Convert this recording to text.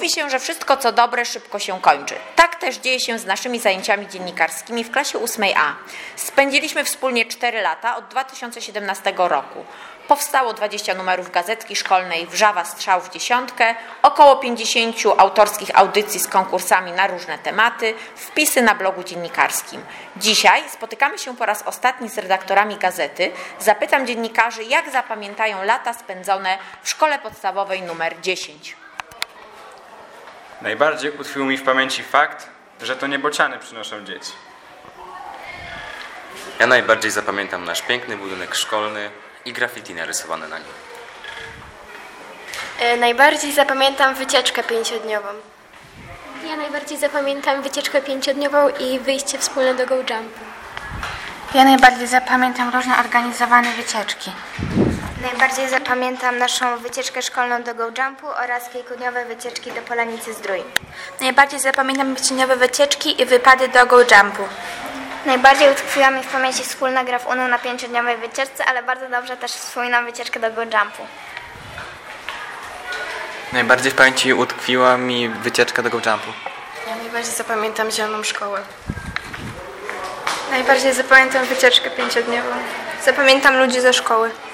Mówi się, że wszystko co dobre szybko się kończy. Tak też dzieje się z naszymi zajęciami dziennikarskimi w klasie 8A. Spędziliśmy wspólnie 4 lata od 2017 roku. Powstało 20 numerów gazetki szkolnej Wrzawa Strzał w dziesiątkę, około 50 autorskich audycji z konkursami na różne tematy, wpisy na blogu dziennikarskim. Dzisiaj spotykamy się po raz ostatni z redaktorami gazety. Zapytam dziennikarzy, jak zapamiętają lata spędzone w szkole podstawowej numer 10. Najbardziej utkwił mi w pamięci fakt, że to nie bociany przynoszą dzieci. Ja najbardziej zapamiętam nasz piękny budynek szkolny i graffiti narysowane na nim. Najbardziej zapamiętam wycieczkę 5-dniową. Ja najbardziej zapamiętam wycieczkę 5-dniową i wyjście wspólne do Go Jumpu. Ja najbardziej zapamiętam różne organizowane wycieczki. Najbardziej zapamiętam naszą wycieczkę szkolną do Go Jumpu oraz kilkudniowe wycieczki do Polanicy Zdrój. Najbardziej zapamiętam 5-dniowe wycieczki i wypady do Go Jumpu. Najbardziej utkwiła mi w pamięci wspólna gra w UNO na 5-dniowej wycieczce, ale bardzo dobrze też wspominam wycieczkę do Go Jumpu. Najbardziej w pamięci utkwiła mi wycieczka do Go Jumpu. Ja najbardziej zapamiętam zieloną szkołę. Najbardziej zapamiętam wycieczkę 5-dniową. Zapamiętam ludzi ze szkoły.